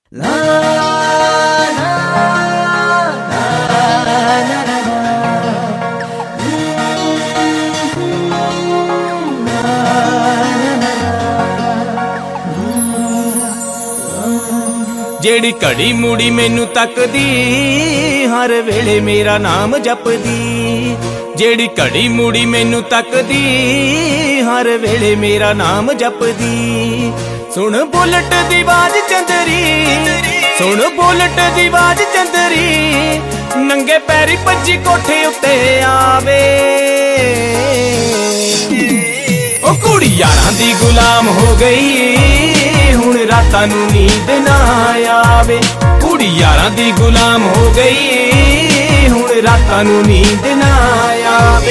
ਜਿਹੜੀ ਘੜੀ ਮੁੜੀ ਮੈਨੂੰ ਤੱਕਦੀ ਹਰ ਵੇਲੇ ਮੇਰਾ ਨਾਮ ਜਪਦੀ। ਜਿਹੜੀ ਘੜੀ ਮੁੜੀ ਮੈਨੂੰ ਤੱਕਦੀ ਹਰ ਵੇਲੇ ਮੇਰਾ ਨਾਮ ਜਪਦੀ। ਸੁਣ ਬੁਲਟ ਦੀ ਆਵਾਜ਼ ਚੰਦਰੀ, ਸੁਣ ਬੁਲਟ ਦੀ ਆਵਾਜ਼ ਚੰਦਰੀ, ਨੰਗੇ ਪੈਰੀ ਭੱਜੀ ਕੋਠੇ ਉੱਤੇ ਆਵੇ। ਉਹ ਕੁੜੀ ਯਾਰਾਂ ਦੀ ਗੁਲਾਮ ਹੋ ਗਈ, ਹੁਣ ਰਾਤਾਂ ਨੂੰ ਨੀਂਦ ਨਾ ਆਵੇ। ਕੁੜੀ ਯਾਰਾਂ ਦੀ ਗੁਲਾਮ ਹੋ ਗਈ, ਹੁਣ ਰਾਤਾਂ ਨੂੰ ਨੀਂਦ ਨਾ ਆਵੇ।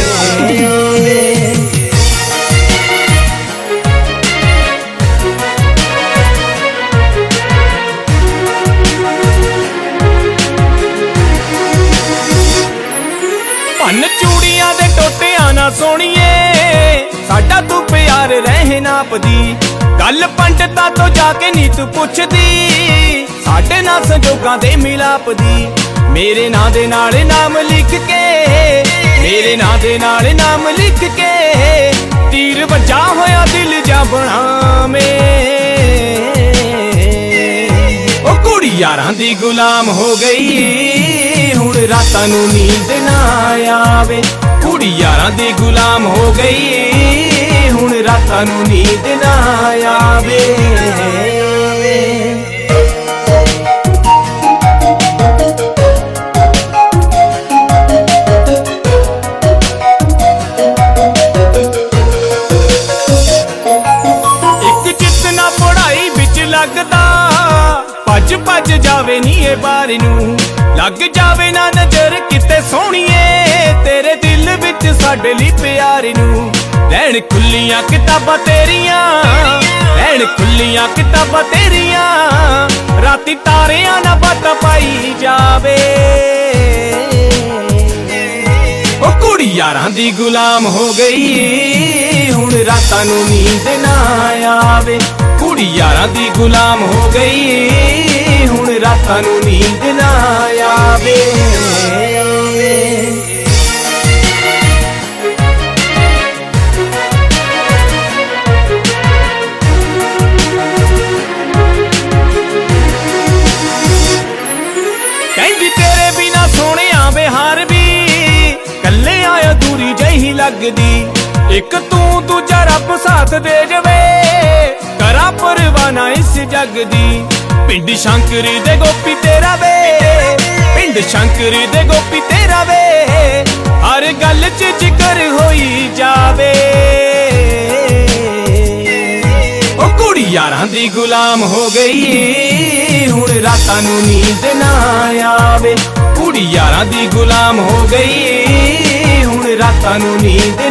ਭੰਨ ਚੂੜੀਆਂ ਦੇ ਟੋਟਿਆਂ ਨਾ ਸੋਹਣੀਏ, ਸਾਡਾ ਤੂੰ ਪਿਆਰ ਰਹਿ ਨਾਪਦੀ। ਗੱਲ ਪੰਡਤਾਂ ਤੋਂ ਜਾ ਕੇ ਨੀ ਤੂੰ ਪੁੱਛਦੀ, ਸਾਡੇ ਨਾਲ ਸੰਜੋਗਾਂ ਦੇ ਮਿਲਾਪ ਦੀ। ਮੇਰੇ ਨਾਂ ਦੇ ਨਾਲ ਨਾਮ ਲਿਖ ਕੇ, ਮੇਰੇ ਨਾਂ ਦੇ ਨਾਲ ਨਾਮ ਲਿਖ ਕੇ, ਤੀਰ ਵੱਜਾ ਹੋਇਆ ਦਿਲ ਜਾ ਬਣਾਵੇਂ। ਉਹ ਕੁੜੀ ਯਾਰਾਂ ਦੀ ਗੁਲਾਮ ਹੋ ਗਈ, ਹੁਣ ਰਾਤਾਂ ਨੂੰ ਨੀਂਦ ਨਾ ਆਵੇ। ਕੁੜੀ ਯਾਰਾਂ ਦੀ ਗੁਲਾਮ ਹੋ ਗਈ, ਹੁਣ ਰਾਤਾਂ ਨੂੰ ਨੀਂਦ ਨਾ ਆਵੇ। ਇੱਕ ਚਿੱਤ ਨਾ ਪੜਾਈ ਵਿੱਚ ਲੱਗਦਾ, ਭੱਜ ਭੱਜ ਜਾਵੇ ਨੀ ਇਹ ਬਾਰ ਨੂੰ। ਲੱਗ ਜਾਵੇ ਨਾ ਨਜ਼ਰ ਕਿਤੇ ਸੋਹਣੀਏ, ਤੇਰੇ ਦਿਲ ਵਿੱਚ ਸਾਡੇ ਲਈ ਪਿਆਰ ਨੂੰ। ਰਹਿਣ ਖੁੱਲੀਆਂ ਕਿਤਾਬਾਂ ਤੇਰੀਆਂ, ਰਹਿਣ ਖੁੱਲੀਆਂ ਕਿਤਾਬਾਂ ਤੇਰੀਆਂ, ਰਾਤੀ ਤਾਰਿਆਂ ਨਾਲ ਬਾਤਾਂ ਪਾਈ ਜਾਵੇ। ਉਹ ਕੁੜੀ ਯਾਰਾਂ ਦੀ ਗੁਲਾਮ ਹੋ ਗਈ, ਹੁਣ ਰਾਤਾਂ ਨੂੰ ਨੀਂਦ ਨਾ ਆਵੇ। ਕੁੜੀ ਯਾਰਾਂ ਦੀ ਗੁਲਾਮ ਹੋ ਗਈ, ਹੁਣ ਰਾਤਾਂ ਨੂੰ ਨੀਂਦ ਨਾ ਆਵੇ। ਕਹਿੰਦੀ ਤੇਰੇ ਬਿਨਾ ਸੋਹਣਿਆ ਬਿਹਾਰ ਵੀ ਕੱਲੇ ਆਇਆ ਦੂਰੀ ਜਿਹੀ ਲੱਗਦੀ। ਇੱਕ ਤੂੰ ਦੂਜਾ ਰੱਬ ਸਾਥ ਦੇ ਜਵੇ, ਕਰਾਂ ਪਰਵਾਨਾ ਇਸ ਜੱਗ ਦੀ। ਪਿੰਡ ਸ਼ੰਕਰੀ ਦੇ ਗੋਪੀ ਤੇਰਾ ਵੇ, ਪਿੰਡ ਸ਼ੰਕਰੀ ਦੇ ਗੋਪੀ ਤੇਰਾ ਵੇ, ਹਰ ਗੱਲ 'ਚ ਜ਼ਿਕਰ ਹੋਈ ਜਾਵੇ। ਉਹ ਕੁੜੀ ਯਾਰਾਂ ਦੀ ਗੁਲਾਮ ਹੋ ਗਈ, ਹੁਣ ਰਾਤਾਂ ਨੂੰ ਨੀਂਦ ਨਾ ਆਵੇ। ਕੁੜੀ ਯਾਰਾਂ ਦੀ ਗੁਲਾਮ ਹੋ ਗਈ, ਹੁਣ ਰਾਤਾਂ ਨੂੰ ਨੀਂਦ